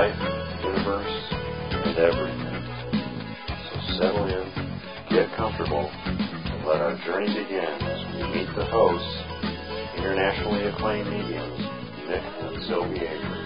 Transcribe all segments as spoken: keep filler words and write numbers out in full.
life, the universe, and everything. So settle in, get comfortable, and let our journey begin as we meet the hosts, internationally acclaimed mediums, Mick and Sylvie Avery.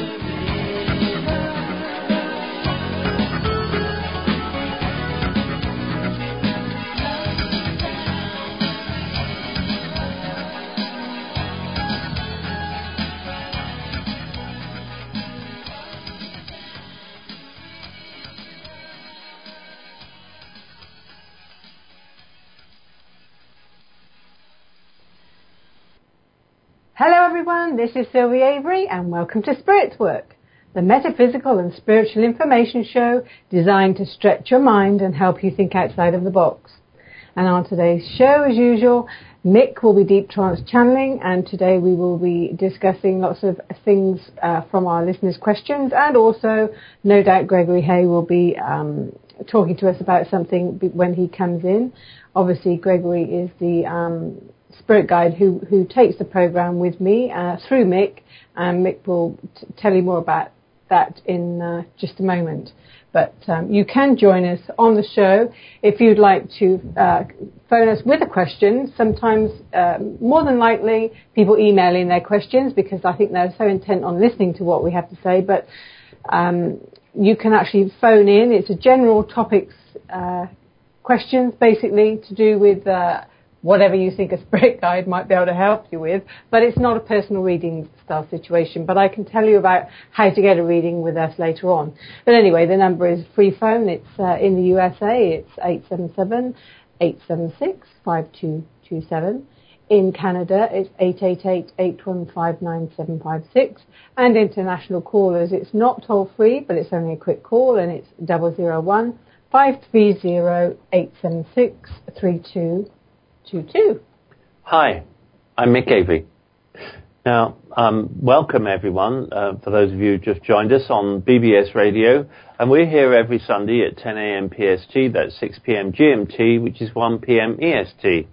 Hello everyone, this is Sylvie Avery and welcome to Spirit's Work, the metaphysical and spiritual information show designed to stretch your mind and help you think outside of the box. And on today's show, as usual, Mick will be deep trance channeling, and today we will be discussing lots of things uh, from our listeners' questions, and also, no doubt, Gregory Hay will be um, talking to us about something when he comes in. Obviously, Gregory is the um, spirit guide who, who takes the program with me uh, through Mick, and Mick will t- tell you more about that in uh, just a moment. But um, you can join us on the show if you'd like to uh, phone us with a question. Sometimes, uh, more than likely, people email in their questions because I think they're so intent on listening to what we have to say. But um, you can actually phone in. It's a general topics uh, questions, basically, to do with Uh, whatever you think a spirit guide might be able to help you with, but it's not a personal reading style situation. But I can tell you about how to get a reading with us later on. But anyway, the number is free phone. It's uh, in the U S A, it's eight seven seven, eight seven six, five two two seven. In Canada, it's eight eight eight, eight one five, nine seven five six. And international callers, it's not toll free, but it's only a quick call, and it's zero zero one, five three zero, eight seven six, three two two two. Hi, I'm Mick Avery. Now, um, welcome everyone, uh, for those of you who just joined us on B B S Radio, and we're here every Sunday at ten a.m. P S T, that's six p.m. G M T, which is one p.m. E S T.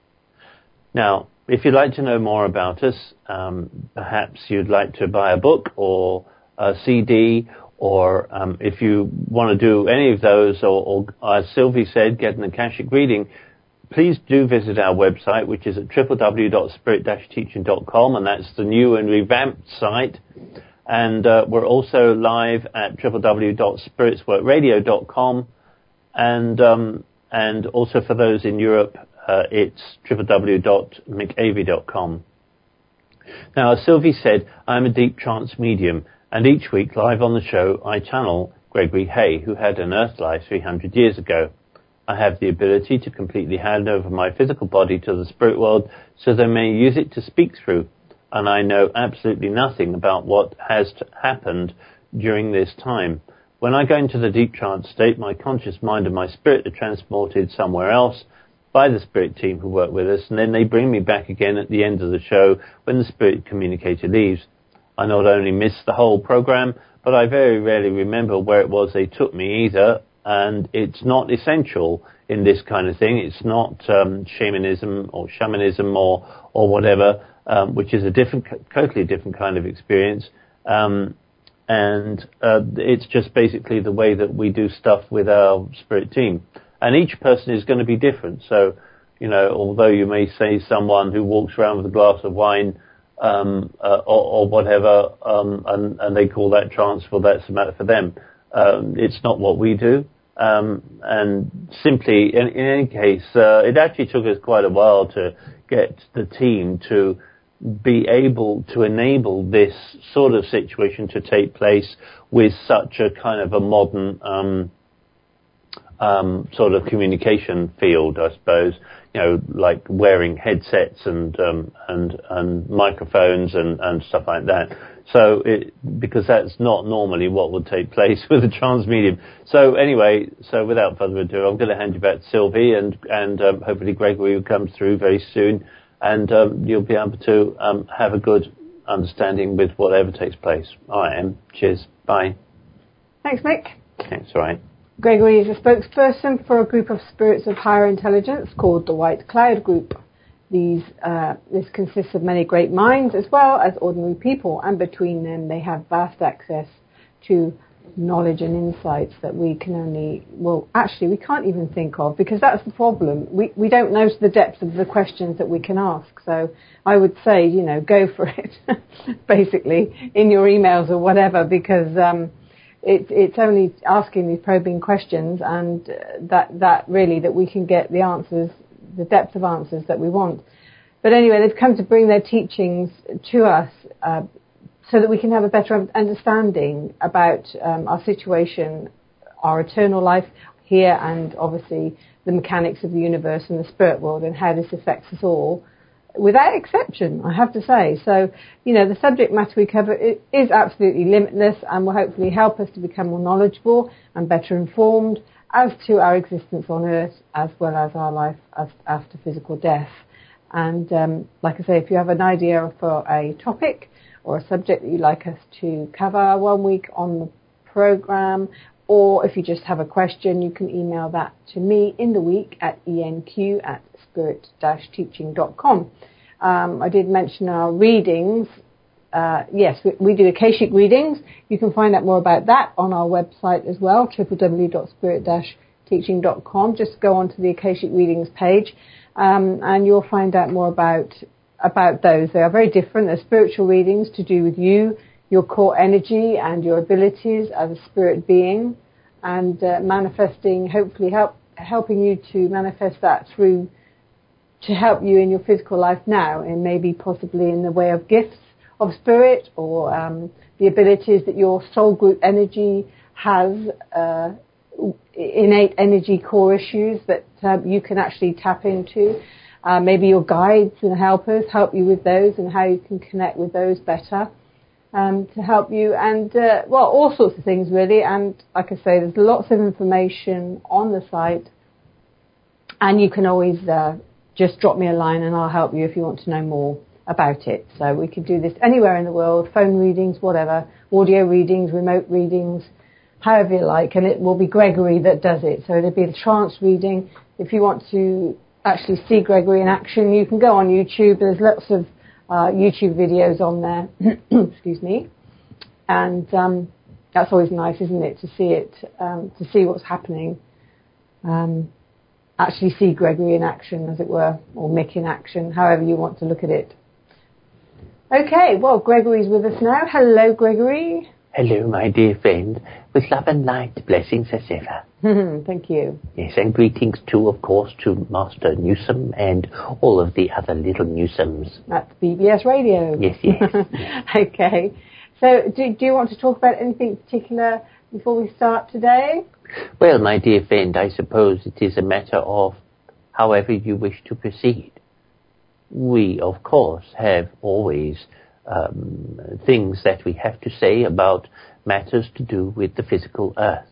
Now, if you'd like to know more about us, um, perhaps you'd like to buy a book or a C D, or um, if you want to do any of those, or, or as Sylvie said, get an Akashic reading, please do visit our website, which is at w w w dot spirit dash teaching dot com, and that's the new and revamped site. And uh, we're also live at w w w dot spirits work radio dot com, and um, and also for those in Europe, uh, it's w w w dot mick avery dot com. Now, as Sylvie said, I'm a deep trance medium, and each week live on the show, I channel Gregory Hay, who had an Earth life three hundred years ago. I have the ability to completely hand over my physical body to the spirit world so they may use it to speak through, and I know absolutely nothing about what has happened during this time. When I go into the deep trance state, my conscious mind and my spirit are transported somewhere else by the spirit team who work with us, and then they bring me back again at the end of the show when the spirit communicator leaves. I not only miss the whole program, but I very rarely remember where it was they took me either. And it's not essential in this kind of thing. It's not um, shamanism or shamanism or or whatever, um, which is a different, totally different kind of experience. Um, and uh, it's just basically the way that we do stuff with our spirit team. And each person is going to be different. So, you know, although you may say someone who walks around with a glass of wine um, uh, or, or whatever, um, and, and they call that trance, well, that's the matter for them. Um, it's not what we do. Um, and simply, in, in any case, uh, it actually took us quite a while to get the team to be able to enable this sort of situation to take place with such a kind of a modern um, um, sort of communication field, I suppose. You know, like wearing headsets and um, and and microphones and, and stuff like that. So, it, because that's not normally what would take place with a trance medium. So anyway, so without further ado, I'm going to hand you back to Sylvie, and and um, hopefully Gregory will come through very soon, and um, you'll be able to um, have a good understanding with whatever takes place. All right, Em. Cheers. Bye. Thanks, Mick. Thanks. All right. Gregory is a spokesperson for a group of spirits of higher intelligence called the White Cloud Group. These, uh, this consists of many great minds as well as ordinary people, and between them they have vast access to knowledge and insights that we can only, well, actually we can't even think of, because that's the problem. We we don't know the depth of the questions that we can ask. So I would say, you know, go for it, basically, in your emails or whatever, because um, it, it's only asking these probing questions, and that, that really, that we can get the answers, the depth of answers that we want. But anyway, they've come to bring their teachings to us uh, so that we can have a better understanding about um, our situation, our eternal life here, and obviously the mechanics of the universe and the spirit world, and how this affects us all, without exception, I have to say. So, you know, the subject matter we cover is absolutely limitless, and will hopefully help us to become more knowledgeable and better informed as to our existence on Earth, as well as our life as after physical death. And um, like I say, if you have an idea for a topic or a subject that you'd like us to cover one week on the program, or if you just have a question, you can email that to me in the week at enq at spirit dash teaching dot com. Um, I did mention our readings. Uh, yes, we, we do Akashic readings. You can find out more about that on our website as well, w w w dot spirit dash teaching dot com. Just go onto the Akashic readings page, um, and you'll find out more about about those. They are very different. They're spiritual readings to do with you, your core energy and your abilities as a spirit being, and uh, manifesting, hopefully help helping you to manifest that through, to help you in your physical life now, and maybe possibly in the way of gifts of spirit, or um, the abilities that your soul group energy has, uh, innate energy core issues that uh, you can actually tap into. Uh, maybe your guides and helpers help you with those, and how you can connect with those better um, to help you. And, uh, well, all sorts of things, really. And like I say, there's lots of information on the site. And you can always uh, just drop me a line and I'll help you if you want to know more about it. So we can do this anywhere in the world, phone readings, whatever, audio readings, remote readings, however you like. And it will be Gregory that does it. So it'll be a trance reading. If you want to actually see Gregory in action, you can go on YouTube. There's lots of uh, YouTube videos on there. Excuse me. And um, that's always nice, isn't it, to see it, um, to see what's happening. Um, actually see Gregory in action, as it were, or Mick in action, however you want to look at it. Okay, well, Gregory's with us now. Hello, Gregory. Hello, my dear friend. With love and light, blessings as ever. Thank you. Yes, and greetings too, of course, to Master Newsom and all of the other little Newsoms. That's B B S Radio. Yes, yes. Okay. So, do, do you want to talk about anything particular before we start today? Well, my dear friend, I suppose it is a matter of however you wish to proceed. We, of course, have always um, things that we have to say about matters to do with the physical earth.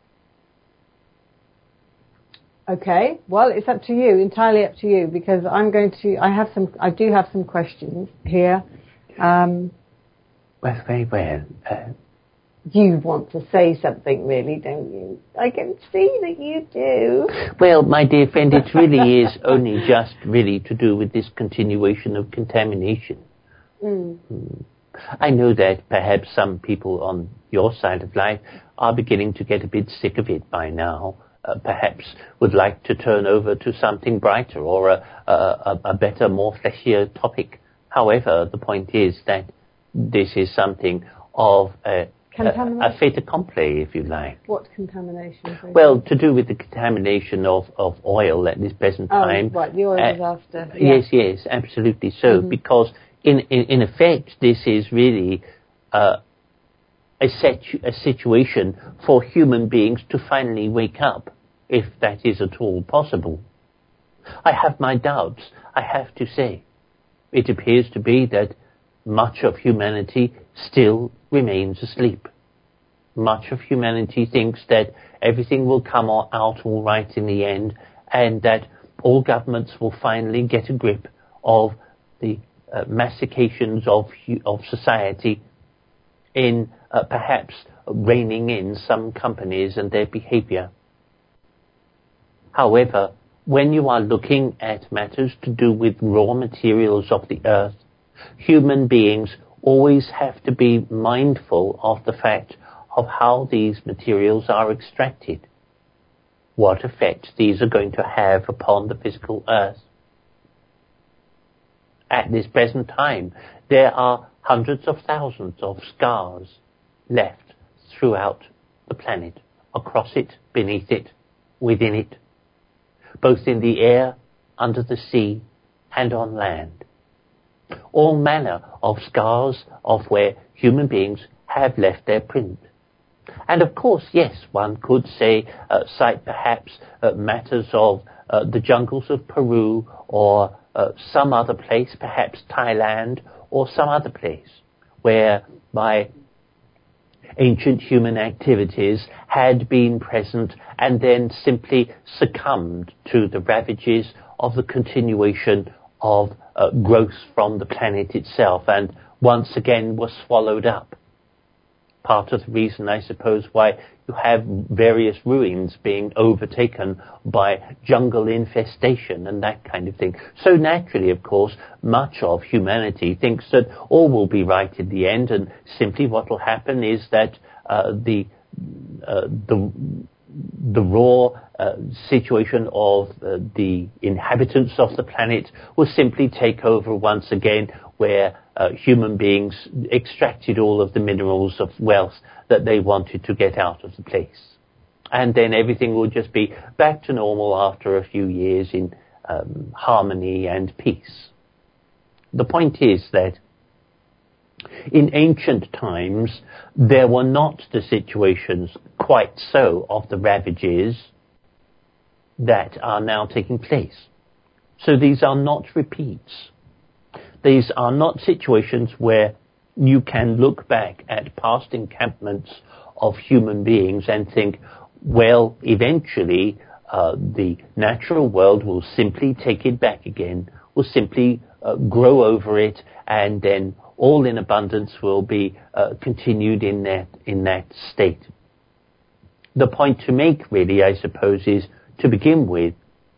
Okay, well, it's up to you, entirely up to you, because I'm going to, I have some, I do have some questions here. Um, well, very well. Uh, you want to say something, really, don't you? I can see that you do. Well, my dear friend, it really is only just really to do with this continuation of contamination. Mm. Mm. I know that perhaps some people on your side of life are beginning to get a bit sick of it by now. Uh, perhaps would like to turn over to something brighter or a, a, a better, more fleshier topic. However, the point is that this is something of a, a, a fait accompli, if you like. What contamination? Well, to do with the contamination of, of oil at this present oh, time. Right, the oil uh, disaster. Yeah. Yes, yes, absolutely so. Mm-hmm. Because in, in, in effect, this is really uh, a, situ- a situation for human beings to finally wake up, if that is at all possible. I have my doubts, I have to say. It appears to be that much of humanity still remains asleep. Much of humanity thinks that everything will come out all right in the end, and that all governments will finally get a grip of the uh, massifications of, of society in uh, perhaps reining in some companies and their behavior. However, when you are looking at matters to do with raw materials of the earth, human beings always have to be mindful of the fact of how these materials are extracted, what effect these are going to have upon the physical earth. At this present time, there are hundreds of thousands of scars left throughout the planet, across it, beneath it, within it, both in the air, under the sea, and on land. All manner of scars of where human beings have left their print. And of course, yes, one could say, uh, cite perhaps uh, matters of uh, the jungles of Peru or uh, some other place, perhaps Thailand or some other place, where by ancient human activities had been present and then simply succumbed to the ravages of the continuation of uh, growth from the planet itself and once again was swallowed up. Part of the reason, I suppose, why you have various ruins being overtaken by jungle infestation and that kind of thing. So naturally, of course, much of humanity thinks that all will be right in the end, and simply what will happen is that uh, the uh, the the raw uh, situation of uh, the inhabitants of the planet will simply take over once again, where uh, human beings extracted all of the minerals of wealth that they wanted to get out of the place. And then everything will just be back to normal after a few years in um, harmony and peace. The point is that in ancient times, there were not the situations quite so of the ravages that are now taking place. So these are not repeats. These are not situations where you can look back at past encampments of human beings and think, well, eventually uh, the natural world will simply take it back again, will simply uh, grow over it, and then all in abundance will be uh, continued in that, in that state. The point to make, really, I suppose, is to begin with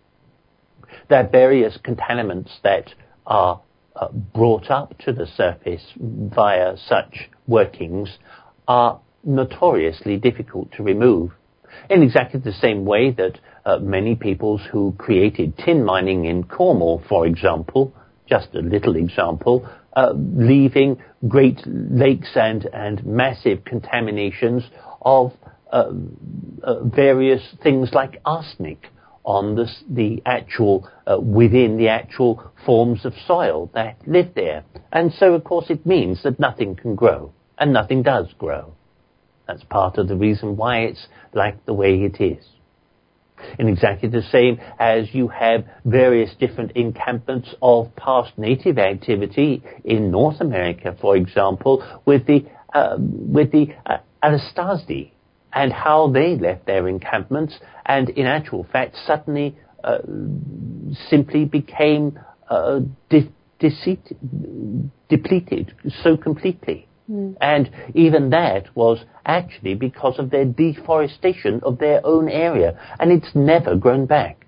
that various contaminants that are uh, brought up to the surface via such workings are notoriously difficult to remove. In exactly the same way that uh, many peoples who created tin mining in Cornwall, for example, just a little example, uh, leaving great lakes and, and massive contaminations of uh, uh, various things like arsenic on the, the actual, uh, within the actual forms of soil that live there. And so, of course, it means that nothing can grow, and nothing does grow. That's part of the reason why it's like the way it is. In exactly the same as you have various different encampments of past native activity in North America, for example, with the uh, with the uh, Anastasi, and how they left their encampments and in actual fact suddenly uh, simply became uh, de- deceit- depleted so completely. Mm. And even that was actually because of their deforestation of their own area, and it's never grown back.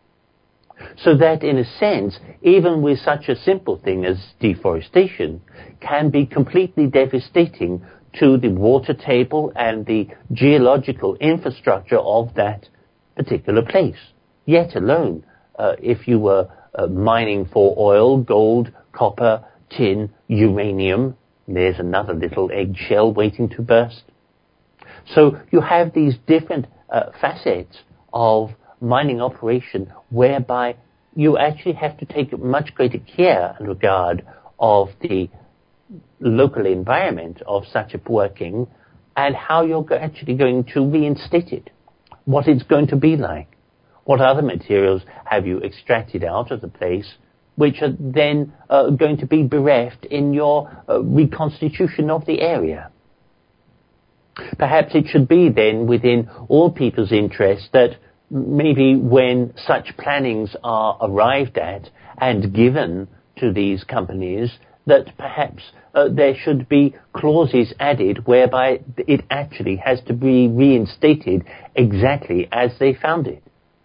So that in a sense, even with such a simple thing as deforestation, can be completely devastating to the water table and the geological infrastructure of that particular place. Yet alone, uh, if you were uh, mining for oil, gold, copper, tin, uranium, there's another little eggshell waiting to burst. So you have these different uh, facets of mining operation whereby you actually have to take much greater care and regard of the local environment of such a working and how you're actually going to reinstate it, what it's going to be like, what other materials have you extracted out of the place which are then uh, going to be bereft in your uh, reconstitution of the area. Perhaps it should be then within all people's interest that maybe when such plannings are arrived at and given to these companies, that perhaps uh, there should be clauses added whereby it actually has to be reinstated exactly as they found it.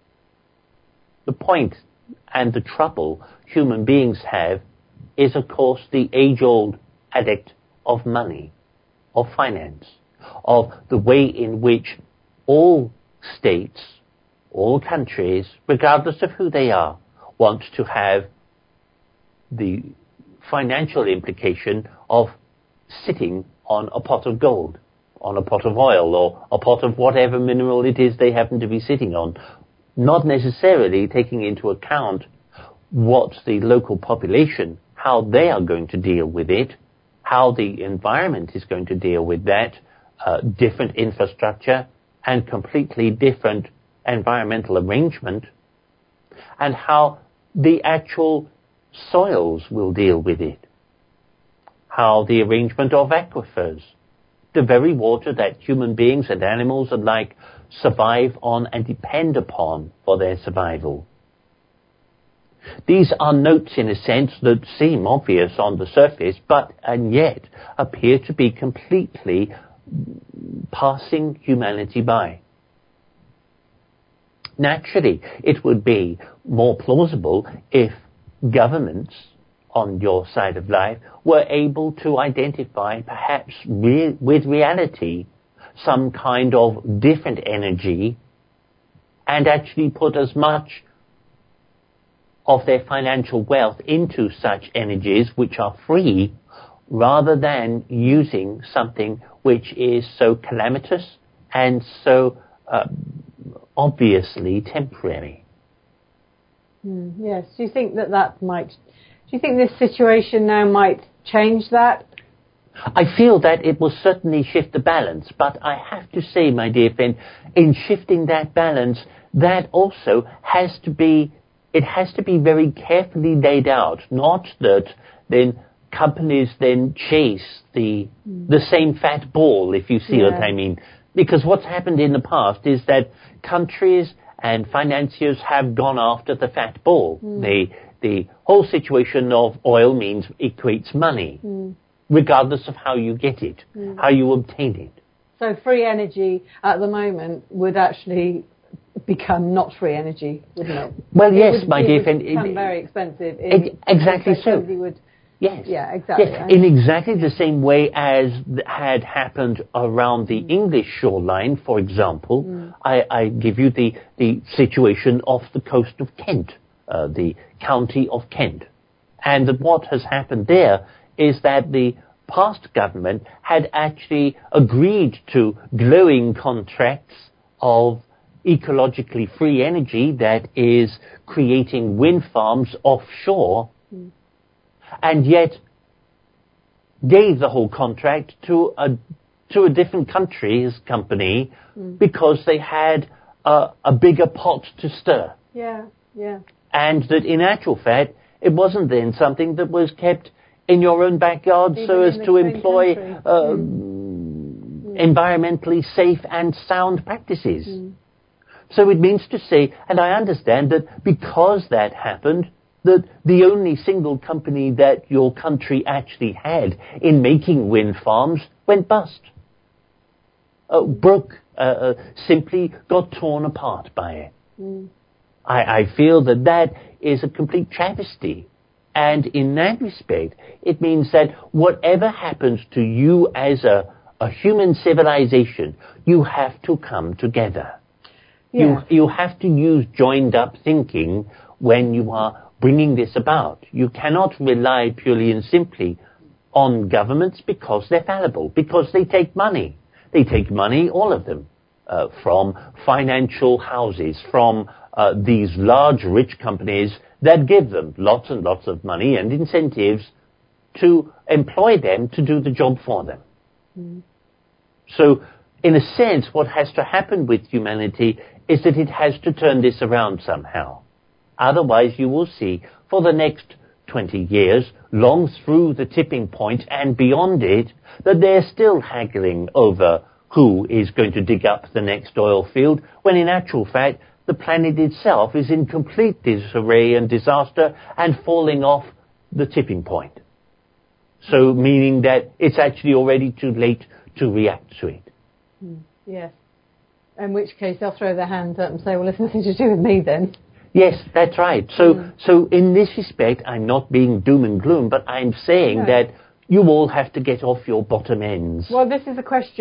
The point and the trouble human beings have is, of course, the age-old addict of money, of finance. of the way in which all states, all countries, regardless of who they are, want to have the financial implication of sitting on a pot of gold, on a pot of oil, or a pot of whatever mineral it is they happen to be sitting on, not necessarily taking into account what the local population, how they are going to deal with it, how the environment is going to deal with that, uh, different infrastructure and completely different environmental arrangement, and how the actual soils will deal with it, how the arrangement of aquifers, the very water that human beings and animals alike survive on and depend upon for their survival. These are notes, in a sense, that seem obvious on the surface, but and yet appear to be completely passing humanity by. Naturally, it would be more plausible if governments on your side of life were able to identify, perhaps re- with reality, some kind of different energy and actually put as much of their financial wealth into such energies which are free, rather than using something which is so calamitous and so uh, obviously temporary. Mm, yes. Do you think that that might? Do you think this situation now might change that? I feel that it will certainly shift the balance, but I have to say, my dear friend, in shifting that balance, that also has to be, it has to be very carefully laid out, not that then companies then chase the mm. the same fat ball, if you see yeah. what I mean. Because what's happened in the past is that countries and financiers have gone after the fat ball. Mm. The, the whole situation of oil means equates money, mm. regardless of how you get it, mm. how you obtain it. So free energy at the moment would actually become not free energy, wouldn't it? Well, it yes, would, my it dear would friend. Become it, very expensive. It, exactly so. Would, yes. Yeah, exactly. Yes, in exactly the same way as had happened around the mm. English shoreline, for example. Mm. I, I give you the, the situation off the coast of Kent, uh, the county of Kent. And that what has happened there is that the past government had actually agreed to glowing contracts of ecologically free energy that is creating wind farms offshore, mm. and yet gave the whole contract to a to a different country's company mm. because they had a, a bigger pot to stir. Yeah, yeah. And that in actual fact, it wasn't then something that was kept in your own backyard Even so as to employ uh, mm. environmentally safe and sound practices. Mm. So it means to say, and I understand that because that happened, that the only single company that your country actually had in making wind farms went bust. Uh, broke, uh, uh, simply got torn apart by it. Mm. I, I feel that that is a complete travesty. And in that respect, it means that whatever happens to you as a, a human civilization, you have to come together. Yeah. You, you have to use joined-up thinking when you are bringing this about. You cannot rely purely and simply on governments because they're fallible, because they take money. They take money, all of them, uh, from financial houses, from uh, these large, rich companies that give them lots and lots of money and incentives to employ them to do the job for them. Mm. So, in a sense, what has to happen with humanity is that it has to turn this around somehow. Otherwise, you will see for the next twenty years, long through the tipping point and beyond it, that they're still haggling over who is going to dig up the next oil field, when in actual fact, the planet itself is in complete disarray and disaster and falling off the tipping point. So, meaning that it's actually already too late to react to it. Mm, yes. In which case, they'll throw their hands up and say, well, it's nothing to do with me then. Yes, that's right. So, mm. so in this respect, I'm not being doom and gloom, but I'm saying no. that you all have to get off your bottom ends. Well, this is a question.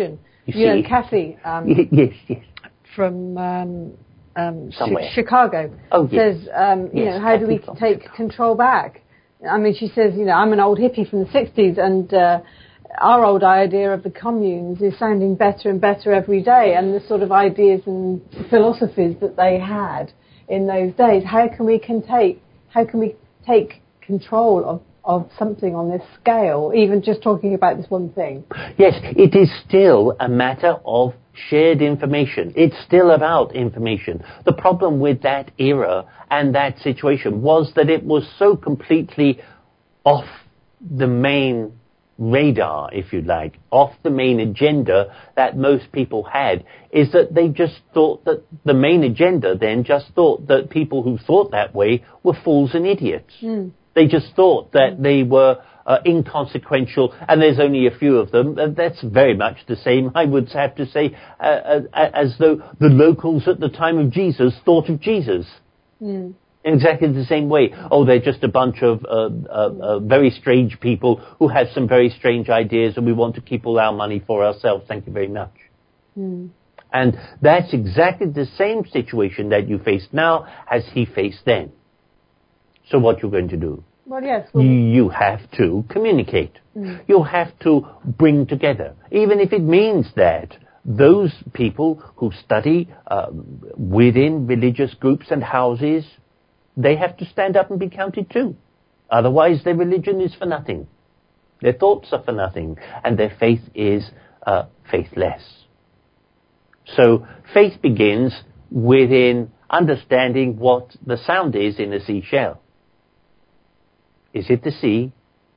You, you see. know, Kathy. Um, yes, yes. From um, um, Somewhere. Ch- Chicago. Oh, yes. Says, um, you Yes, know, how do we Kathy take control back? I mean, she says, you know, I'm an old hippie from the sixties, and uh, our old idea of the communes is sounding better and better every day, and the sort of ideas and philosophies that they had in those days. How can we can take, how can we take control of, of something on this scale, even just talking about this one thing? Yes, it is still a matter of shared information. It's still about information. The problem with that era and that situation was that it was so completely off the main radar, if you like, off the main agenda that most people had, is that they just thought that the main agenda then just thought that people who thought that way were fools and idiots. Mm. They just thought that mm. they were uh, inconsequential, and there's only a few of them. Uh, that's very much the same, I would have to say, uh, uh, as though the locals at the time of Jesus thought of Jesus. Mm. In exactly the same way. Oh, they're just a bunch of uh, uh, uh, very strange people who have some very strange ideas, and we want to keep all our money for ourselves. Thank you very much. Mm. And that's exactly the same situation that you face now as he faced then. So what you're going to do? Well, yes. Well, you have to communicate. Mm. You have to bring together, even if it means that those people who study uh, within religious groups and houses, they have to stand up and be counted too. Otherwise, their religion is for nothing. Their thoughts are for nothing, and their faith is uh, faithless. So faith begins within understanding what the sound is in a seashell. Is it the sea,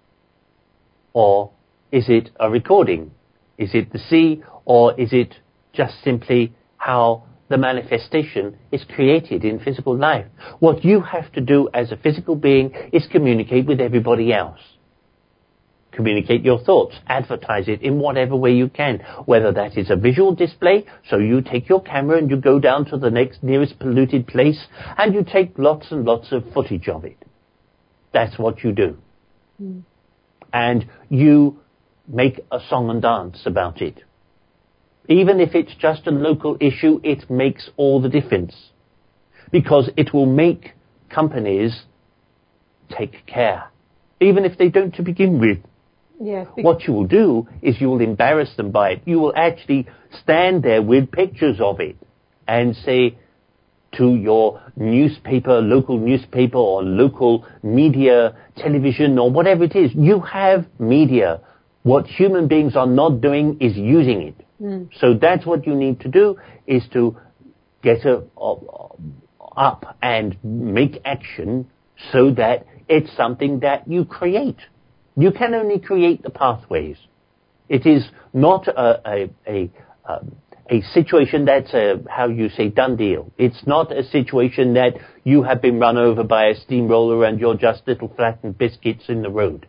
or is it a recording? Is it the sea, or is it just simply how the manifestation is created in physical life? What you have to do as a physical being is communicate with everybody else. Communicate your thoughts, advertise it in whatever way you can, whether that is a visual display, so you take your camera and you go down to the next nearest polluted place and you take lots and lots of footage of it. That's what you do. Mm. And you make a song and dance about it. Even if it's just a local issue, it makes all the difference. Because it will make companies take care. Even if they don't to begin with. Yes, what you will do is you will embarrass them by it. You will actually stand there with pictures of it and say to your newspaper, local newspaper or local media, television or whatever it is, you have media. What human beings are not doing is using it. Mm. So that's what you need to do, is to get a, a, up and make action so that it's something that you create. You can only create the pathways. It is not a, a, a, um, a situation that's a, how you say, done deal. It's not a situation that you have been run over by a steamroller and you're just little flattened biscuits in the road.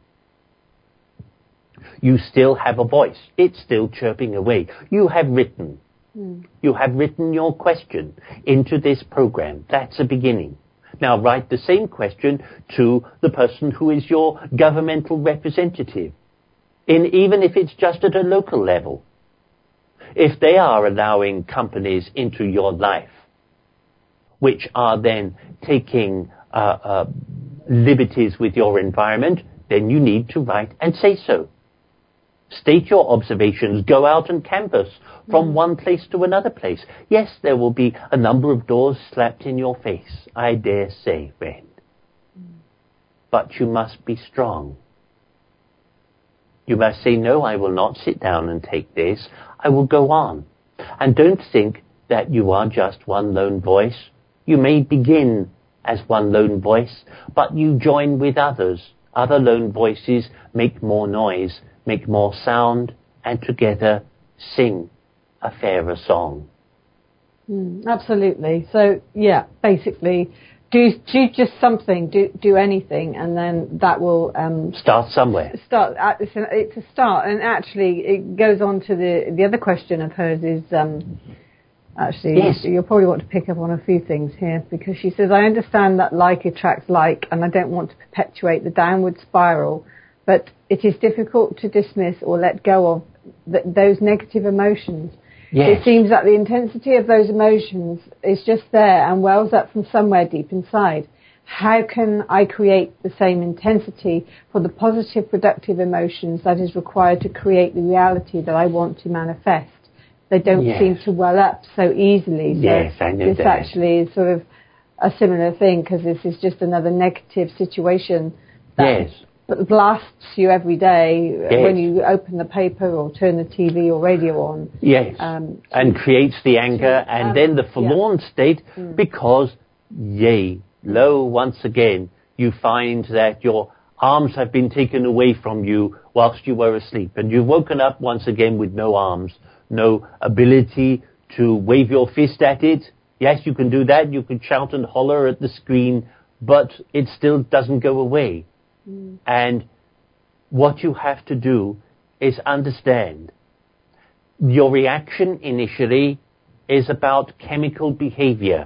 You still have a voice. It's still chirping away. You have written. Mm. You have written your question into this program. That's a beginning. Now write the same question to the person who is your governmental representative, in, even if it's just at a local level. If they are allowing companies into your life, which are then taking uh, uh, liberties with your environment, then you need to write and say so. State your observations. Go out and canvass from mm. one place to another place. Yes, there will be a number of doors slapped in your face, I dare say, friend. Mm. But you must be strong. You must say, no, I will not sit down and take this. I will go on. And don't think that you are just one lone voice. You may begin as one lone voice, but you join with others. Other lone voices make more noise, make more sound, and together sing a fairer song. Mm, absolutely. So, yeah, basically, do do just something, do do anything, and then that will um, start somewhere. Start. It's a, it's a start, and actually, it goes on to the the other question of hers is. Um, Actually, yes. You'll probably want to pick up on a few things here, because she says, I understand that like attracts like, and I don't want to perpetuate the downward spiral, but it is difficult to dismiss or let go of th- those negative emotions. Yes. It seems that the intensity of those emotions is just there and wells up from somewhere deep inside. How can I create the same intensity for the positive, productive emotions that is required to create the reality that I want to manifest? They don't yes. seem to well up so easily. So yes, I know this that. actually is sort of a similar thing, because this is just another negative situation that yes. blasts you every day yes. when you open the paper or turn the T V or radio on. Yes, um, and creates the anger to, and um, then the forlorn yeah. state mm. because, yea, lo, once again, you find that your arms have been taken away from you whilst you were asleep, and you've woken up once again with no arms, no ability to wave your fist at it. Yes, you can do that. You can shout and holler at the screen, but it still doesn't go away. Mm. And what you have to do is understand your reaction initially is about chemical behavior.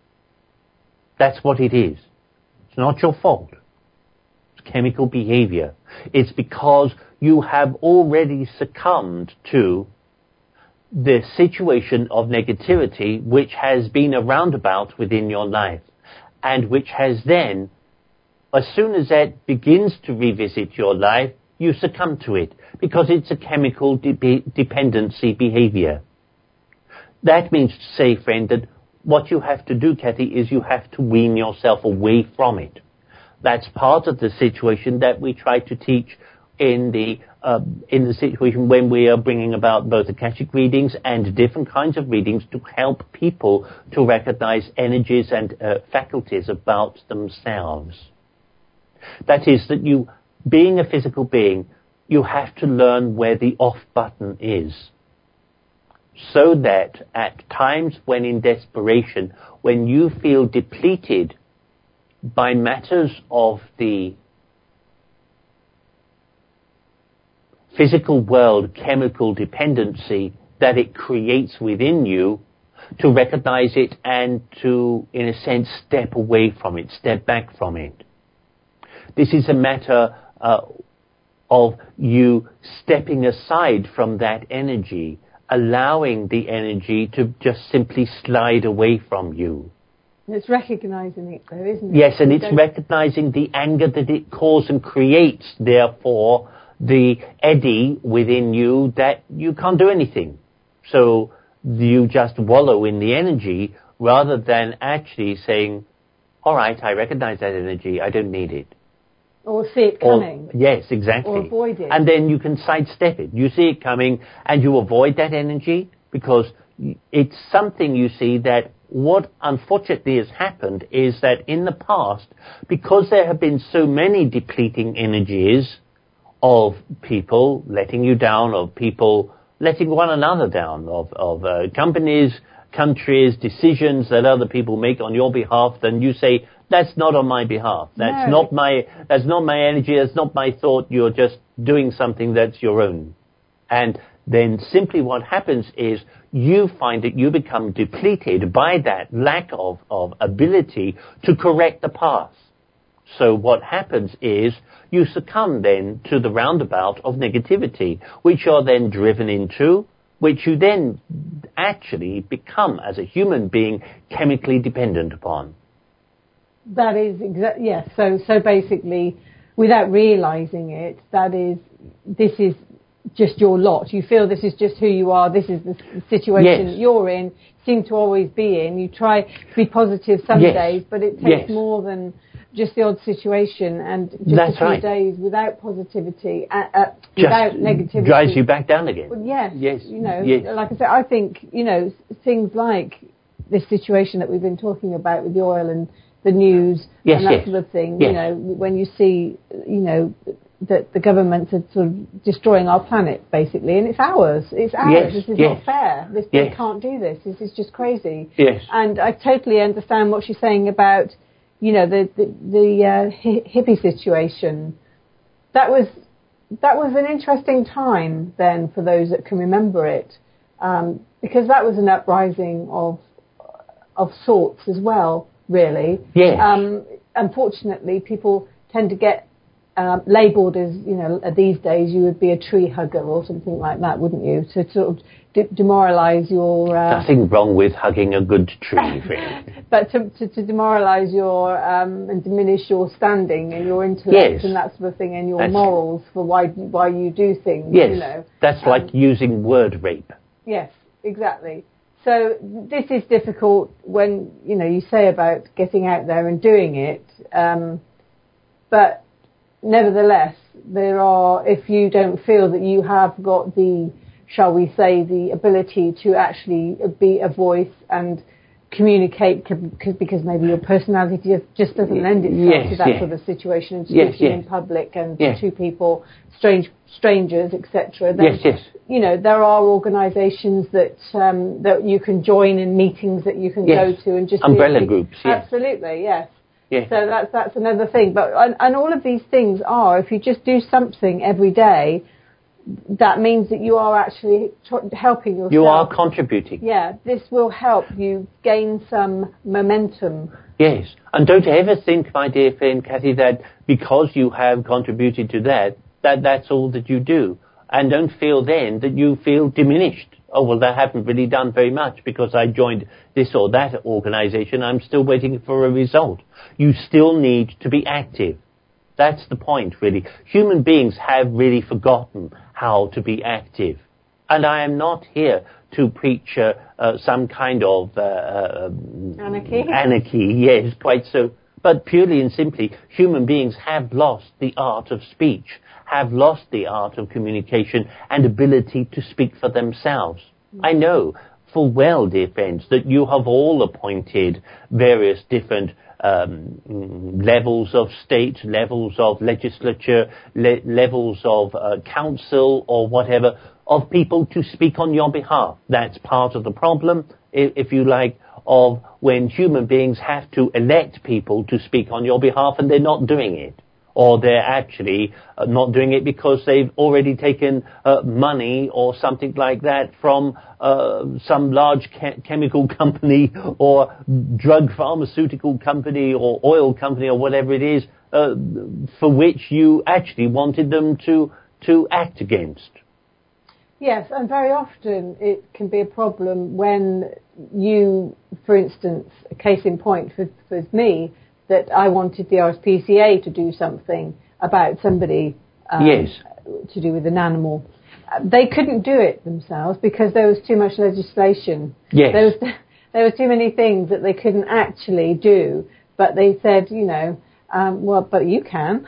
That's what it is. It's not your fault. It's chemical behavior. It's because you have already succumbed to the situation of negativity which has been a roundabout within your life, and which has then, as soon as that begins to revisit your life, you succumb to it, because it's a chemical de- dependency behavior. That means to say, friend, that what you have to do, Kathy, is you have to wean yourself away from it. That's part of the situation that we try to teach in the uh, in the situation when we are bringing about both Akashic readings and different kinds of readings to help people to recognize energies and uh, faculties about themselves. That is, that you, being a physical being, you have to learn where the off button is, so that at times when in desperation, when you feel depleted by matters of the physical world chemical dependency that it creates within you, to recognize it and to, in a sense, step away from it, step back from it. This is a matter uh, of you stepping aside from that energy, allowing the energy to just simply slide away from you. It's recognizing it, though, isn't it? Yes, and You it's don't... recognizing the anger that it causes and creates, therefore, the eddy within you that you can't do anything. So you just wallow in the energy rather than actually saying, all right, I recognize that energy, I don't need it. Or see it coming. Or, yes, exactly. Or avoid it. And then you can sidestep it. You see it coming and you avoid that energy, because it's something, you see, that what unfortunately has happened is that in the past, because there have been so many depleting energies of people letting you down, of people letting one another down, of, of uh, companies, countries, decisions that other people make on your behalf, then you say, that's not on my behalf. That's no. not my, that's not my energy. That's not my thought. You're just doing something that's your own. And then simply what happens is you find that you become depleted by that lack of, of ability to correct the past. So what happens is you succumb then to the roundabout of negativity, which you're then driven into, which you then actually become, as a human being, chemically dependent upon. That is exactly, yes. So, so basically, without realizing it, that is, this is just your lot. You feel this is just who you are. This is the situation yes. you're in, seem to always be in. You try to be positive some yes. days, but it takes yes. more than just the odd situation, and just That's a few right. days without positivity, uh, uh, without just negativity. drives you back down again. Well, yes, yes. You know, yes. like I said, I think, you know, things like this situation that we've been talking about with the oil and the news yes, and that yes. sort of thing, yes. you know, when you see, you know, that the governments are sort of destroying our planet, basically, and it's ours. It's ours. Yes, this is yes. not fair. This yes. They can't do this. This is just crazy. Yes. And I totally understand what she's saying about, you know, the the, the uh, hippie situation. That was that was an interesting time then for those that can remember it, um, because that was an uprising of of sorts as well. Really. Yes. Um, unfortunately, people tend to get um, labelled as, you know, these days you would be a tree hugger or something like that, wouldn't you? To sort of de- demoralise your... Uh, Nothing wrong with hugging a good tree, really. But to, to, to demoralise your um, and diminish your standing and your intellect Yes. and that sort of thing, and your That's morals for why why you do things. Yes, You know. that's Um, like using word rape. Yes, exactly. So this is difficult when, you know, you say about getting out there and doing it, um, but nevertheless, there are, if you don't feel that you have got the, shall we say, the ability to actually be a voice and communicate, c- because maybe your personality just, just doesn't lend itself Yes, to that yes. sort of situation, and Yes, speaking yes. in public and Yes. to people, strange strangers, et cetera. Yes, yes. You know, there are organisations that um, that you can join in, meetings that you can Yes. go to, and just Umbrella really- groups, yes. Absolutely, yes. Yes. So that's that's another thing. But and, and all of these things are, if you just do something every day, that means that you are actually tr- helping yourself. You are contributing. Yeah, this will help you gain some momentum. Yes. And don't ever think, my dear friend Kathy, that because you have contributed to that, that that's all that you do. And don't feel then that you feel diminished. Oh, well, I haven't really done very much because I joined this or that organisation. I'm still waiting for a result. You still need to be active. That's the point, really. Human beings have really forgotten how to be active. And I am not here to preach uh, uh, some kind of... Uh, uh, Anarchy? Anarchy, yes, quite so. But purely and simply, human beings have lost the art of speech, have lost the art of communication and ability to speak for themselves. Mm. I know full well, dear friends, that you have all appointed various different um, levels of state, levels of legislature, le- levels of uh, council or whatever, of people to speak on your behalf. That's part of the problem, if, if you like, of when human beings have to elect people to speak on your behalf and they're not doing it. Or they're actually uh, not doing it because they've already taken uh, money or something like that from uh, some large che- chemical company or drug pharmaceutical company or oil company or whatever it is uh, for which you actually wanted them to, to act against. Yes, and very often it can be a problem when you, for instance, a case in point for, for me, that I wanted the R S P C A to do something about somebody um, yes. to do with an animal. Uh, they couldn't do it themselves because there was too much legislation. Yes. There was, there were too many things that they couldn't actually do, but they said, you know, um, well, but you can.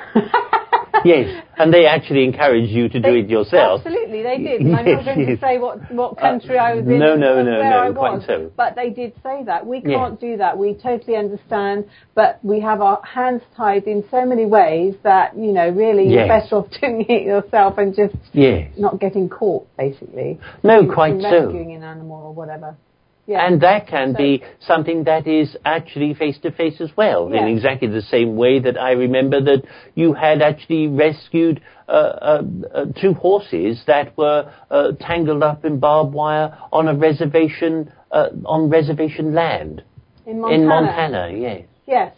Yes, and they actually encourage you to do they, it yourself. Absolutely, they did. And Yes, I'm not going yes. to say what, what country uh, I was in no, no, and no, where no, I quite was. so. But they did say that. We can't Yes. do that. We totally understand, but we have our hands tied in so many ways that, you know, really Yes. you're better off doing it yourself and just Yes. not getting caught, basically. No, in, quite in so. rescuing an animal or whatever. Yeah. And that can So- be something that is actually face-to-face as well, Yeah. in exactly the same way that I remember that you had actually rescued uh, uh, uh, two horses that were uh, tangled up in barbed wire on a reservation, uh, on reservation land. in Montana. In Montana, yes. Yes.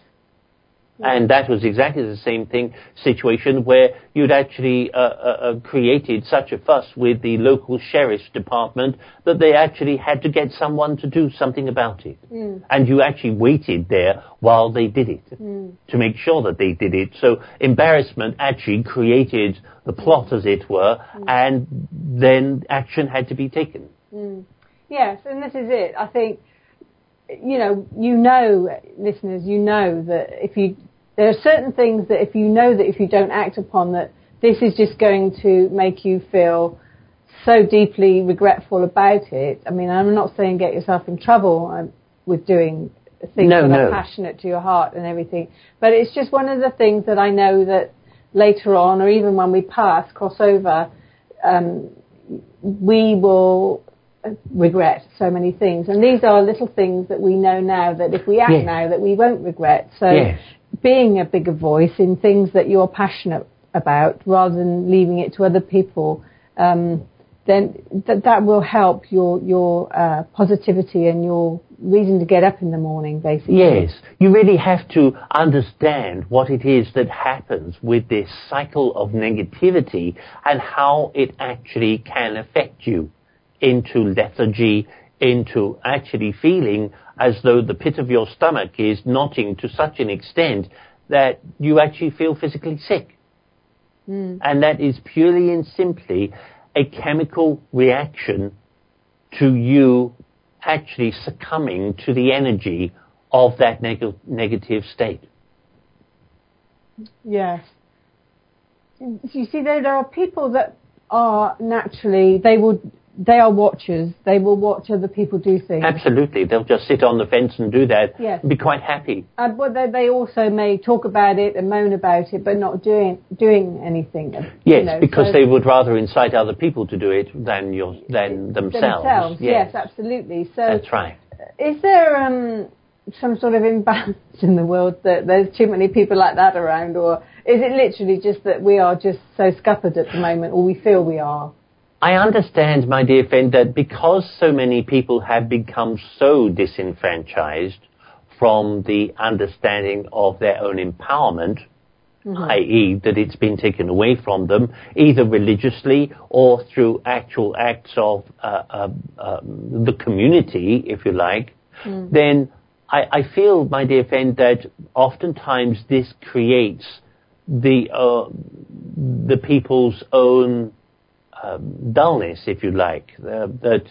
And that was exactly the same thing, situation where you'd actually uh, uh, uh, created such a fuss with the local sheriff's department that they actually had to get someone to do something about it. Mm. And you actually waited there while they did it Mm. to make sure that they did it. So embarrassment actually created the plot, as it were, Mm. and then action had to be taken. Mm. Yes, and this is it. I think, you know, you know, listeners, you know that if you, there are certain things that if you know that if you don't act upon that, this is just going to make you feel so deeply regretful about it. I mean, I'm not saying get yourself in trouble um, with doing things No, that no. are passionate to your heart and everything, but it's just one of the things that I know that later on, or even when we pass, cross over, um, we will regret so many things, and these are little things that we know now that if we act Yes. now that we won't regret. So Yes. being a bigger voice in things that you're passionate about rather than leaving it to other people, um, then th- that will help your your uh, positivity and your reason to get up in the morning, basically. Yes, you really have to understand what it is that happens with this cycle of negativity and how it actually can affect you into lethargy, into actually feeling as though the pit of your stomach is knotting to such an extent that you actually feel physically sick. Mm. And that is purely and simply a chemical reaction to you actually succumbing to the energy of that neg- negative state. Yes. You see, there, there are people that are naturally, they will, they are watchers. They will watch other people do things. Absolutely. They'll just sit on the fence and do that yes. and be quite happy. Uh, but they, they also may talk about it and moan about it, but not doing doing anything. Yes, you know, because so they would rather incite other people to do it than your, than themselves. Themselves, yes. yes, absolutely. So that's right. Is there um, some sort of imbalance in the world that there's too many people like that around, or is it literally just that we are just so scuppered at the moment, or we feel we are? I understand, my dear friend, that because so many people have become so disenfranchised from the understanding of their own empowerment, mm-hmm. that is that it's been taken away from them, either religiously or through actual acts of uh, uh, uh, the community, if you like, mm. then I, I feel, my dear friend, that oftentimes this creates the uh, the people's own Um, dullness, if you like, uh, that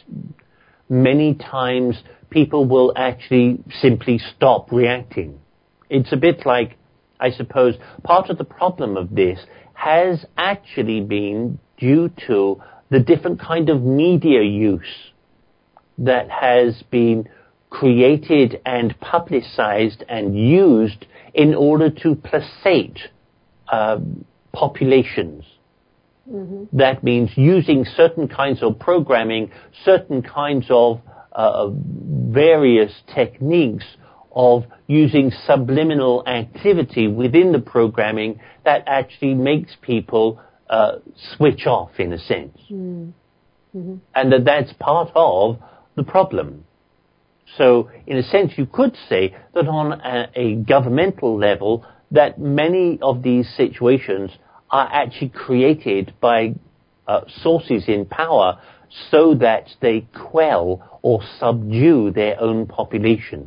many times people will actually simply stop reacting. It's a bit like, I suppose, part of the problem of this has actually been due to the different kind of media use that has been created and publicized and used in order to placate uh, populations. Mm-hmm. That means using certain kinds of programming, certain kinds of uh, various techniques of using subliminal activity within the programming that actually makes people uh, switch off, in a sense. Mm-hmm. And that that's part of the problem. So, in a sense, you could say that on a, a governmental level, that many of these situations are actually created by uh, sources in power so that they quell or subdue their own population.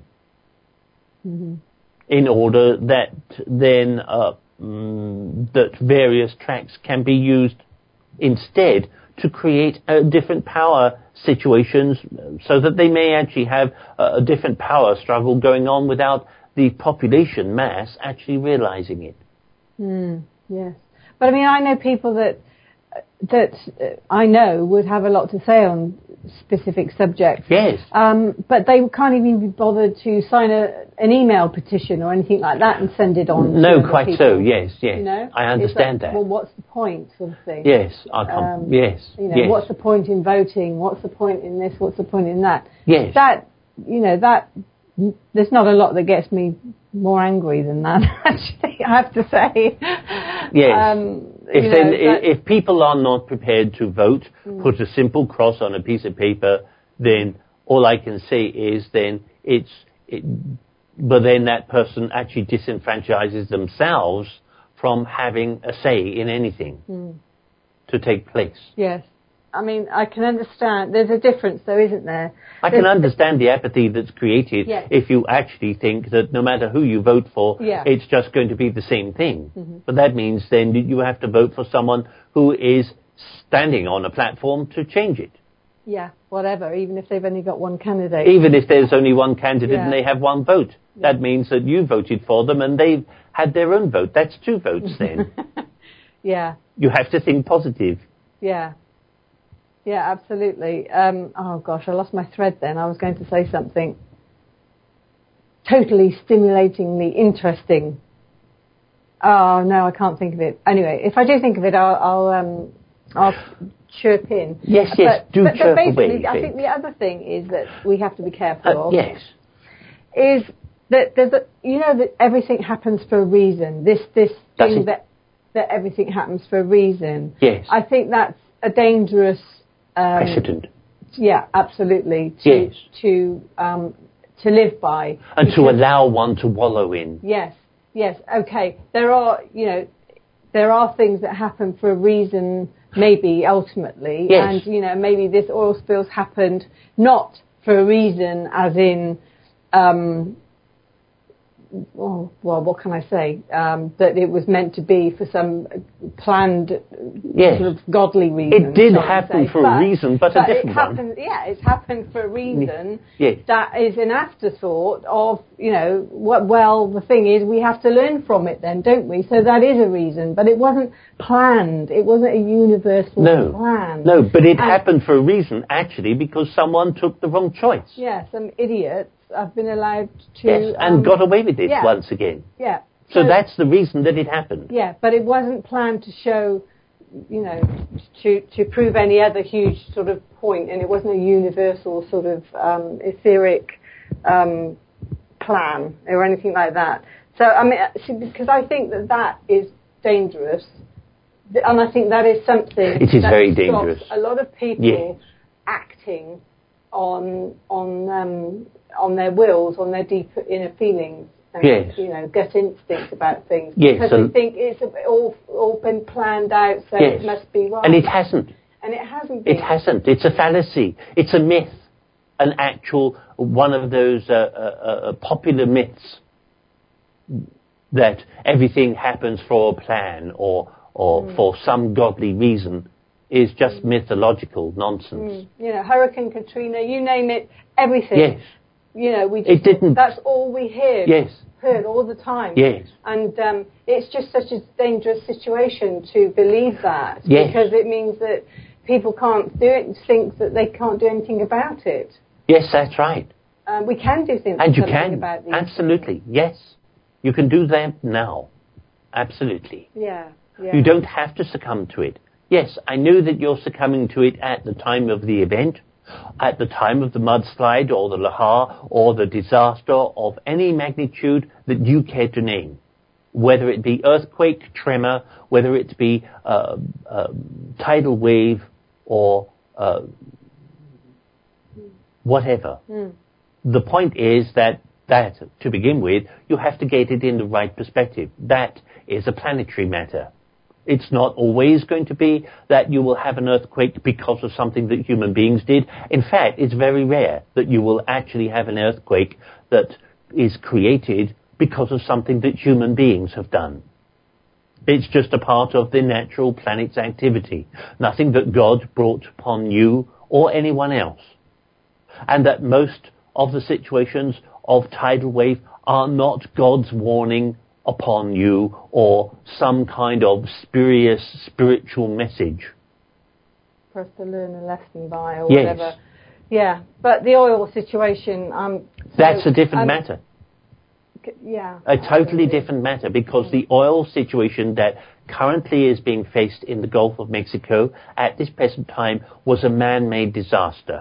Mm-hmm. In order that then uh, mm, that various tracks can be used instead to create uh, different power situations so that they may actually have uh, a different power struggle going on without the population mass actually realizing it. Mm, yes. But I mean, I know people that that uh, I know would have a lot to say on specific subjects. Yes. Um, but they can't even be bothered to sign a, an email petition or anything like that and send it on. No, to quite people. so. Yes, yes. You know? I understand like, that. Well, what's the point, sort of thing? Yes, I come. Um, yes. You know, yes. what's the point in voting? What's the point in this? What's the point in that? Yes. That, you know, that. There's not a lot that gets me more angry than that, actually, I have to say. Yes. Um, if, know, then, that, if people are not prepared to vote, mm. put a simple cross on a piece of paper, then all I can say is then it's, it, but then that person actually disenfranchises themselves from having a say in anything mm. to take place. Yes. I mean, I can understand. There's a difference, though, isn't there? I There's can understand the apathy that's created yes. if you actually think that no matter who you vote for, yeah. it's just going to be the same thing. Mm-hmm. But that means then you have to vote for someone who is standing on a platform to change it. Yeah, whatever, even if they've only got one candidate. Even if there's only one candidate yeah. and they have one vote. Yeah. That means that you voted for them and they've had their own vote. That's two votes then. yeah. You have to think positive. Yeah. Yeah, absolutely. Um, oh, gosh, I lost my thread then. I was going to say something totally stimulatingly interesting. Oh, no, I can't think of it. Anyway, if I do think of it, I'll I'll, um, I'll chirp in. Yes, yes, but, do but, chirp but basically, away. I think the other thing is that we have to be careful uh, of. Yes. Is that there's a, you know that everything happens for a reason. This this That's thing it. that, that everything happens for a reason. Yes. I think that's a dangerous um, precedent. Yeah, absolutely. To, Yes. To um, to live by. And because, to allow one to wallow in. Yes. Yes. Okay. There are, you know, there are things that happen for a reason, maybe ultimately, Yes. and you know, maybe this oil spills happened not for a reason, as in. Um, Well, well, what can I say? Um, that it was meant to be for some planned, yes. sort of godly reason. It did happen for but, a reason, but, but a different it happened, one. Yeah, it's happened for a reason yes. that is an afterthought of, you know, what, well, the thing is we have to learn from it then, don't we? So that is a reason, but it wasn't planned. It wasn't a universal no. plan. No, but it and, happened for a reason, actually, because someone took the wrong choice. Yeah, some idiots have been allowed to... Yes, and um, got away with it yeah. once again. Yeah. So, so that's the reason that it happened. Yeah, but it wasn't planned to show, you know, to, to prove any other huge sort of point, and it wasn't a universal sort of um, etheric um, plan or anything like that. So, I mean, because I think that that is dangerous, and I think that is something it is that very stops dangerous. a lot of people yes. acting on on um, on their wills, on their deep inner feelings. And, yes. you know, gut instinct about things. Yes, because we think it's all all been planned out, so yes. it must be right. And it hasn't. And it hasn't been. It hasn't. It's a fallacy. It's a myth. An actual, one of those uh, uh, uh, popular myths that everything happens for a plan or, or mm. for some godly reason is just mm. mythological nonsense. Mm. You know, Hurricane Katrina, you name it, everything. Yes. You know, we just, it didn't. That's all we hear. Yes. Heard all the time. Yes. And um, it's just such a dangerous situation to believe that. Yes. Because it means that people can't do it, think that they can't do anything about it. Yes, that's right. Um, we can do things and you something can. about these Absolutely. Things. Yes. You can do that now. Absolutely. Yeah. yeah. You don't have to succumb to it. Yes, I know that you're succumbing to it at the time of the event, at the time of the mudslide or the lahar or the disaster of any magnitude that you care to name, whether it be earthquake, tremor, whether it be uh, uh, tidal wave or uh, whatever. Mm. The point is that, that, to begin with, you have to get it in the right perspective. That is a planetary matter. It's not always going to be that you will have an earthquake because of something that human beings did. In fact, it's very rare that you will actually have an earthquake that is created because of something that human beings have done. It's just a part of the natural planet's activity. Nothing that God brought upon you or anyone else. And that most of the situations of tidal wave are not God's warning upon you or some kind of spurious spiritual message. For us to learn a lesson by or yes. whatever. Yeah, but the oil situation... Um, so, That's a different um, matter. Yeah. A totally different matter because the oil situation that currently is being faced in the Gulf of Mexico at this present time was a man-made disaster.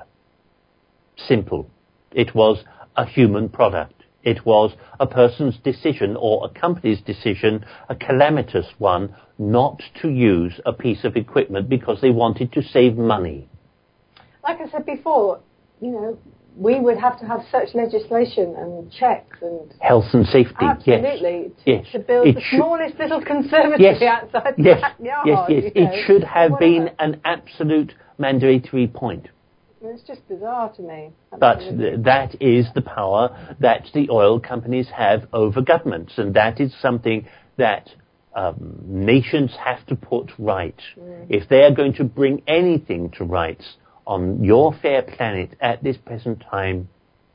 Simple. It was a human product. It was a person's decision or a company's decision, a calamitous one, not to use a piece of equipment because they wanted to save money. Like I said before, you know, we would have to have such legislation and checks and... Health and safety, absolutely, yes. To, yes. to build it the should, smallest little conservatory yes. outside yes. the backyard. Yes, yes, you know, it should have been an absolute mandatory point. It's just bizarre to me. But th- that is the power that the oil companies have over governments, and that is something that um, nations have to put right. Mm. If they are going to bring anything to rights on your fair planet at this present time,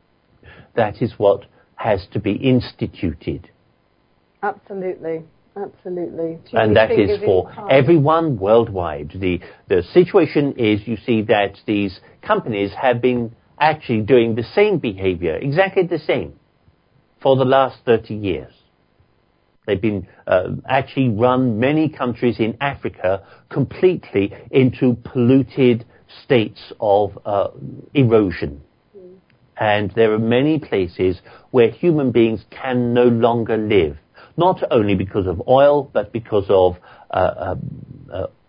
that is what has to be instituted. Absolutely. Absolutely. And that is for everyone worldwide. The the situation is, you see, that these companies have been actually doing the same behavior, exactly the same, for the last thirty years. They've been uh, actually run many countries in Africa completely into polluted states of uh, erosion. Mm. And there are many places where human beings can no longer live. Not only because of oil, but because of uh, uh, uh,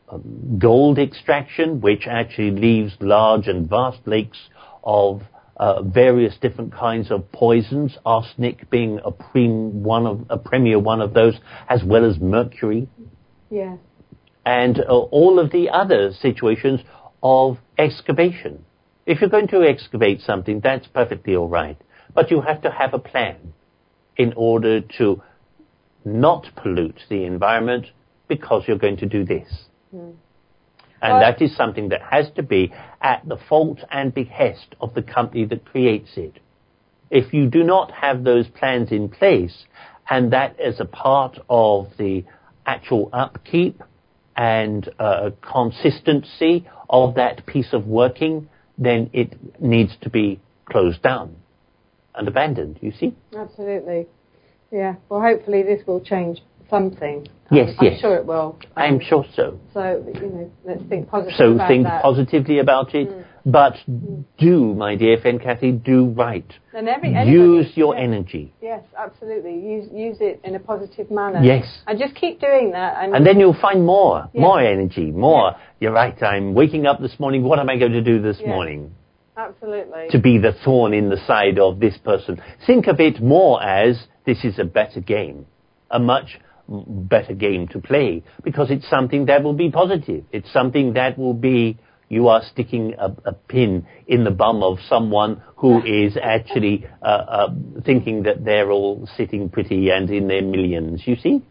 gold extraction, which actually leaves large and vast lakes of uh, various different kinds of poisons, arsenic being a, prem one of, a premier one of those, as well as mercury. Yeah. And uh, all of the other situations of excavation. If you're going to excavate something, that's perfectly all right. But you have to have a plan in order to not pollute the environment because you're going to do this. Mm. And well, that is something that has to be at the fault and behest of the company that creates it. If you do not have those plans in place, and that is a part of the actual upkeep and uh, consistency of that piece of working, then it needs to be closed down and abandoned, you see? Absolutely. Yeah. Well, hopefully this will change something. Yes, I'm, yes. I'm sure it will. Um, I'm sure so. So, you know, let's think positively so about think that. positively about it, mm. but mm. do, my dear friend Kathy, do right. And every, use your yes. energy. Yes, absolutely. Use use it in a positive manner. Yes. And just keep doing that. And, and then you'll find more, yes. more energy, more. Yes. You're right, I'm waking up this morning, what am I going to do this yes. morning? Absolutely. To be the thorn in the side of this person. Think of it more as this is a better game, a much better game to play, because it's something that will be positive. It's something that will be, you are sticking a, a pin in the bum of someone who is actually uh, uh, thinking that they're all sitting pretty and in their millions, you see?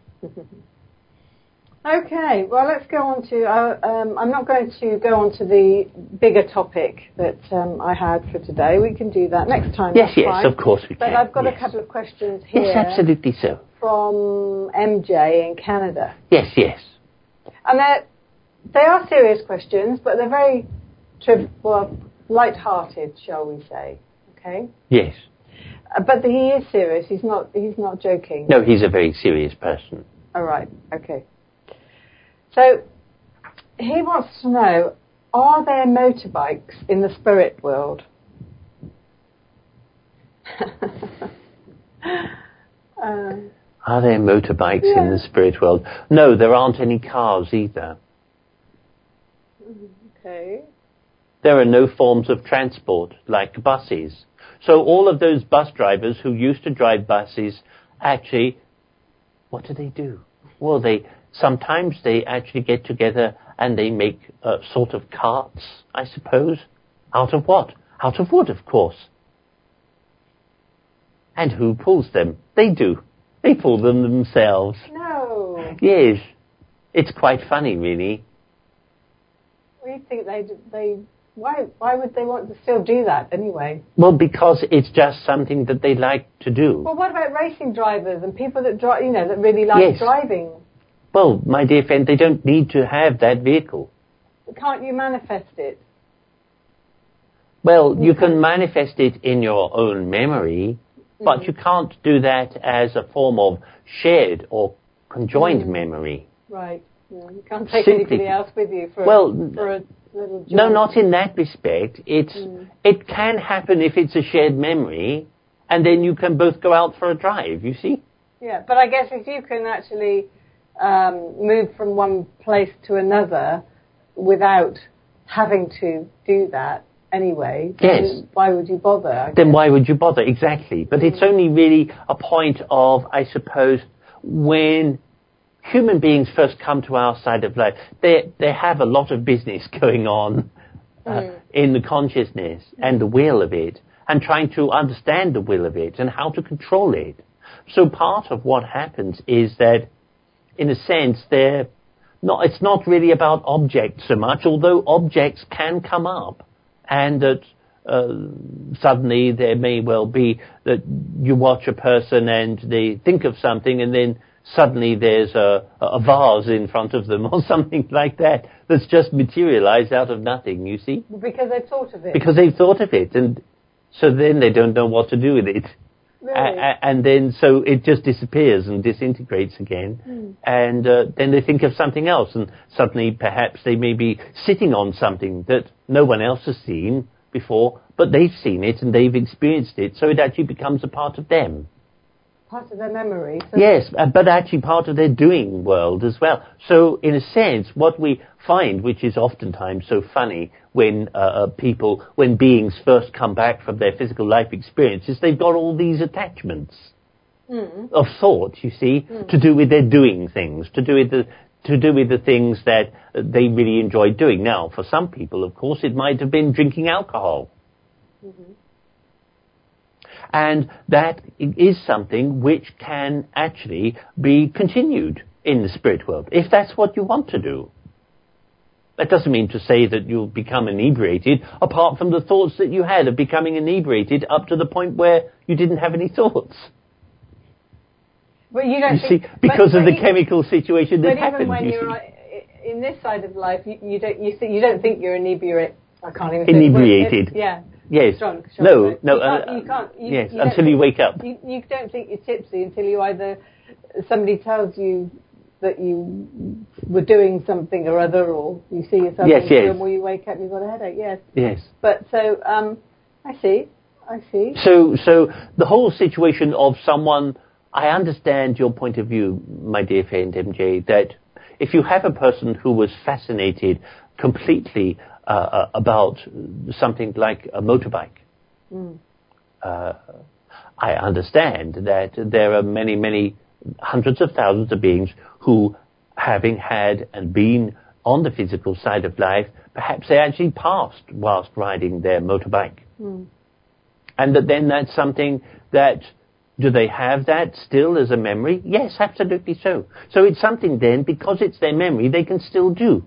Okay, well, let's go on to, uh, um, I'm not going to go on to the bigger topic that um, I had for today. We can do that next time. Yes, yes, fine. of course we but can. But I've got yes. a couple of questions here. Yes, absolutely so. From M J in Canada. Yes, yes. And they're, they are serious questions, but they're very, triv- well, light-hearted, shall we say. Okay? Yes. Uh, but he is serious. He's not, he's not joking. No, he's a very serious person. All right, okay. So, he wants to know, are there motorbikes in the spirit world? um, are there motorbikes yeah. in the spirit world? No, there aren't any cars either. Okay. There are no forms of transport, like buses. So all of those bus drivers who used to drive buses, actually, what do they do? Well, they... Sometimes they actually get together and they make uh, sort of carts, I suppose. Out of what? Out of wood, of course. And who pulls them? They do. They pull them themselves. No. Yes. It's quite funny, really. We think they... they why, why would they want to still do that anyway? Well, because it's just something that they like to do. Well, what about racing drivers and people that drive, you know, that really like yes. driving? Well, my dear friend, they don't need to have that vehicle. Can't you manifest it? Well, you, you can manifest it in your own memory, mm-hmm. but you can't do that as a form of shared or conjoined mm-hmm. memory. Right. Yeah, you can't take Simply, anybody else with you for, well, a, for a little job. No, not in that respect. It's mm. It can happen if it's a shared memory, and then you can both go out for a drive, you see? Yeah, but I guess if you can actually... Um, move from one place to another without having to do that anyway, then yes. why would you bother? I then guess. Why would you bother? Exactly. But mm. it's only really a point of, I suppose, when human beings first come to our side of life, they they have a lot of business going on uh, mm. in the consciousness mm. and the will of it, and trying to understand the will of it and how to control it. So part of what happens is that, in a sense, they're not, it's not really about objects so much, although objects can come up, and that uh, suddenly there may well be that you watch a person and they think of something, and then suddenly there's a, a vase in front of them or something like that that's just materialized out of nothing, you see? Because they've thought of it. Because they've thought of it, and so then they don't know what to do with it. Really? A- and then, so it just disappears and disintegrates again. Mm. And uh, then they think of something else, and suddenly perhaps they may be sitting on something that no one else has seen before, but they've seen it and they've experienced it, so it actually becomes a part of them. part of their memory. So yes, uh, but actually part of their doing world as well. So in a sense, what we find, which is oftentimes so funny when uh, people, when beings first come back from their physical life experience, is they've got all these attachments mm. of thought, you see, mm. to do with their doing things, to do with the to do with the things that they really enjoy doing. Now, for some people, of course, it might have been drinking alcohol. Mm-hmm. And that is something which can actually be continued in the spirit world, if that's what you want to do. That doesn't mean to say that you'll become inebriated, apart from the thoughts that you had of becoming inebriated up to the point where you didn't have any thoughts. But you don't you think, see, because but, of but the you, chemical situation that but happened. But even when you you're see. in this side of life, you, you don't you, think, you don't think you're inebriated. I can't even inebriated. Think, yeah. Yes. Strong, strong no, right? no. You can't, uh, you can't, you, yes, you until you think, wake up. You, you don't think you're tipsy until you either, somebody tells you that you were doing something or other, or you see yourself yes, in the yes. film, or you wake up, you've got a headache, yes. Yes. But so, um, I see, I see. So, so the whole situation of someone, I understand your point of view, my dear friend M J, that if you have a person who was fascinated completely Uh, about something like a motorbike. Mm. Uh, I understand that there are many, many hundreds of thousands of beings who, having had and been on the physical side of life, perhaps they actually passed whilst riding their motorbike. Mm. And that then that's something that, do they have that still as a memory? Yes, absolutely so. So it's something then, because it's their memory, they can still do.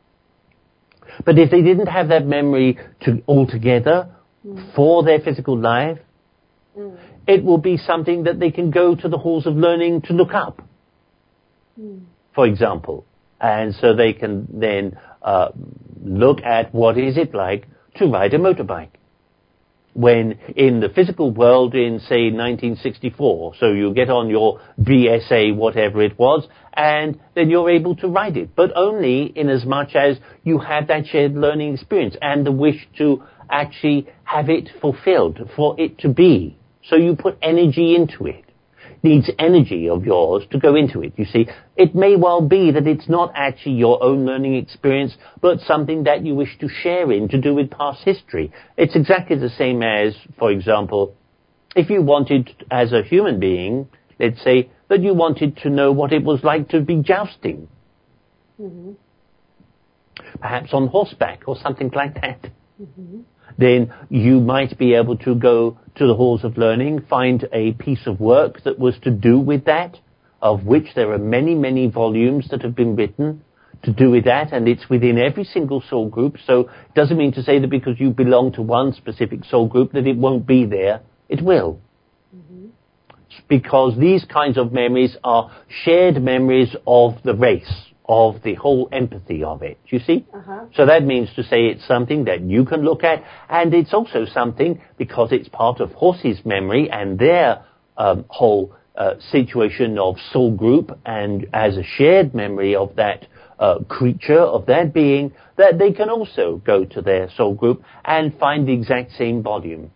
But if they didn't have that memory to altogether mm. for their physical life, mm. it will be something that they can go to the halls of learning to look up, mm. for example. And so they can then uh, look at what is it like to ride a motorbike. When in the physical world in, say, nineteen sixty-four, so you get on your B S A, whatever it was, and then you're able to ride it, but only in as much as you had that shared learning experience and the wish to actually have it fulfilled, for it to be. So you put energy into it. Needs energy of yours to go into it. You see, it may well be that it's not actually your own learning experience, but something that you wish to share in to do with past history. It's exactly the same as, for example, if you wanted, as a human being, let's say, that you wanted to know what it was like to be jousting. Mm-hmm. Perhaps on horseback or something like that. Mm-hmm. Then you might be able to go to the halls of learning, find a piece of work that was to do with that, of which there are many, many volumes that have been written to do with that, and it's within every single soul group. So it doesn't mean to say that because you belong to one specific soul group that it won't be there. It will. Mm-hmm. Because these kinds of memories are shared memories of the race, of the whole empathy of it, you see? Uh-huh. So that means to say it's something that you can look at, and it's also something, because it's part of horses' memory and their um, whole uh, situation of soul group, and as a shared memory of that uh, creature, of that being, that they can also go to their soul group and find the exact same volume.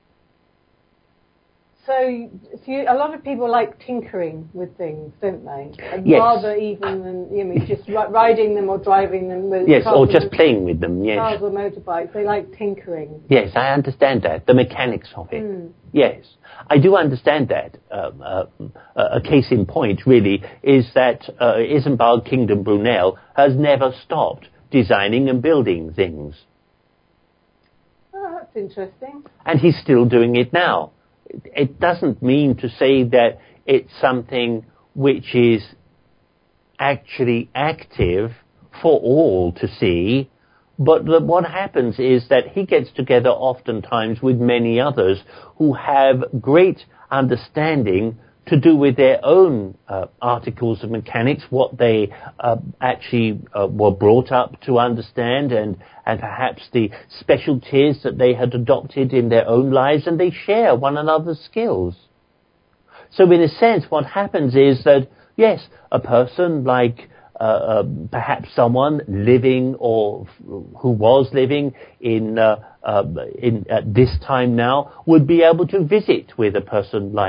So, so you, a lot of people like tinkering with things, don't they? And yes. Rather even than, you know, just ri- riding them or driving them with yes, cars or just or playing with them. Yes, cars or motorbikes. They like tinkering. Yes, I understand that, the mechanics of it. Mm. Yes, I do understand that. Um, uh, a case in point, really, is that uh, Isambard Kingdom Brunel has never stopped designing and building things. Oh, that's interesting. And he's still doing it now. It doesn't mean to say that it's something which is actually active for all to see, but that what happens is that he gets together oftentimes with many others who have great understanding to do with their own uh, articles of mechanics, what they uh, actually uh, were brought up to understand, and, and perhaps the specialties that they had adopted in their own lives, and they share one another's skills. So in a sense, what happens is that, yes, a person like uh, uh, perhaps someone living or f- who was living in, uh, uh, in at this time now would be able to visit with a person like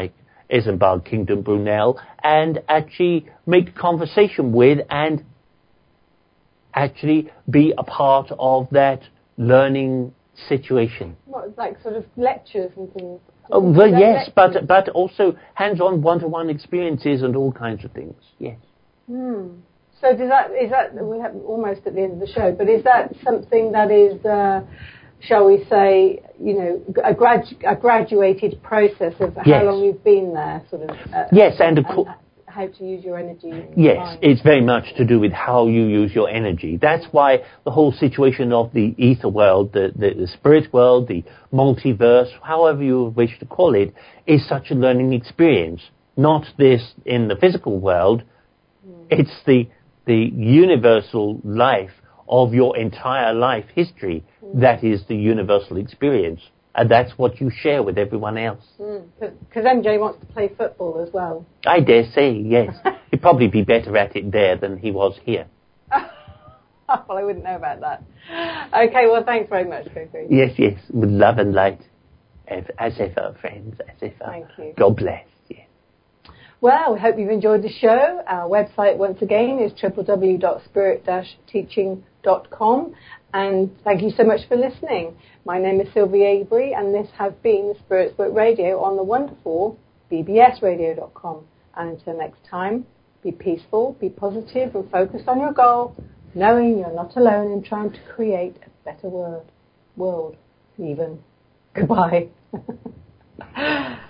Isambard Kingdom Brunel and actually make conversation with and actually be a part of that learning situation. What, like sort of lectures and things? Oh, well, yes, lectures? but but also hands-on one-to-one experiences and all kinds of things, yes. Hmm. So does that, is that, we're almost at the end of the show, but is that something that is, uh, shall we say, you know, a, gradu- a graduated process of how yes. long you've been there, sort of? Uh, yes, and of course. How to use your energy. Yes, mind. It's very much to do with how you use your energy. That's why the whole situation of the ether world, the, the, the spirit world, the multiverse, however you wish to call it, is such a learning experience. Not this in the physical world. Mm. It's the the universal life of your entire life history. Mm. That is the universal experience. And that's what you share with everyone else. Because mm. M J wants to play football as well. I dare say, yes. He'd probably be better at it there than he was here. Well, I wouldn't know about that. Okay, well, thanks very much, Coco. Yes, yes, with love and light. As ever, friends, as ever. Thank you. God bless. Yes. Well, we hope you've enjoyed the show. Our website, once again, is w w w dot spirit dash teaching dot com. And thank you so much for listening. My name is Sylvia Avery, and this has been the Spirit Work Radio on the wonderful b b s radio dot com. And until next time, be peaceful, be positive, and focus on your goal, knowing you're not alone in trying to create a better world, world even. Goodbye.